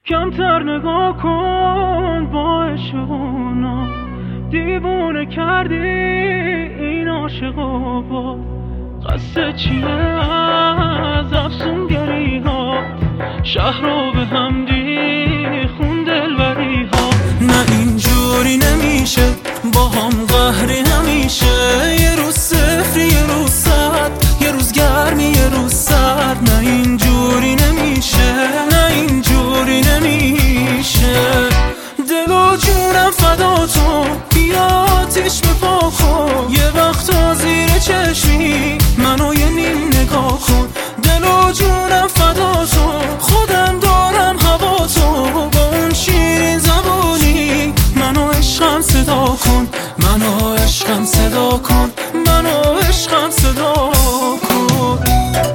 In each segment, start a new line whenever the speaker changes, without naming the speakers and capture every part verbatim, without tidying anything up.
کمتر نگاه کن با عشقونا، دیوونه کردی این عاشقا. با قصد چیه از افسونگری ها، شهر رو به هم دیخون دلبری ها.
نه اینجوری نمیشه با هم قهری همیشه، یه روز صفر یه روز صد، یه روز گرمی یه روز سرد. نه اینجوری نمیشه، نه اینجوری نمیشه. دل و جونم فدا تو، بیا آتیش بپا کن. یه وقتا زیر چشمی منو یه نیم نگاه کن. دل و جونم فدا تو، خودم دارم هوا تو. با اون شیرین زبونی منو عشقم صدا کن، منو عشقم صدا کن، منو عشقم صدا کن.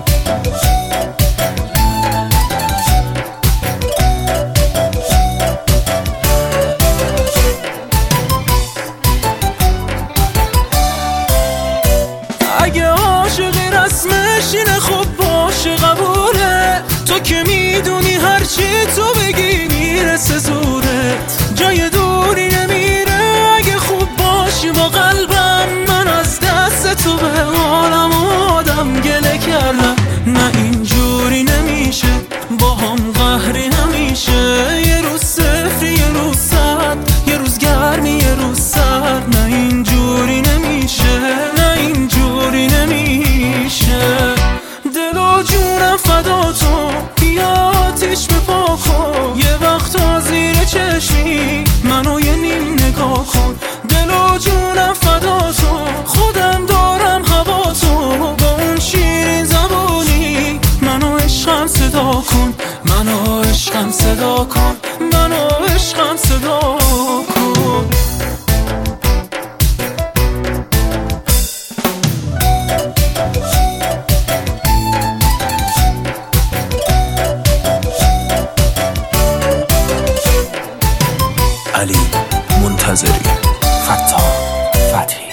اگه عاشقی رسمش اینه خب باشه قبوله، تو که میدونی هرچی تو بگی میرسه زورت. جای دوری نمیره اگه خوب باشی با قلبم، من از دست تو به حالم آدم گله کردم. نه اینجوری نمیشه با هم قهری همیشه، یه روز صفر یه روز صد، یه روز گرمی یه روز سرد. نه اینجوری نمیشه، نه اینجوری نمیشه. دل و جونم فدا تو، بیا آتیش بپا کن. یه وقتا زیر چشمی منو یه نیم نگاه کن. دل و جونم فدا تو، خودم دارم هوا تو. با اون شیرین زبونی منو عشقم صدا کن، منو عشقم صدا کن، منو عشقم صدا کن.
علی منتظری، فتاح فتحی.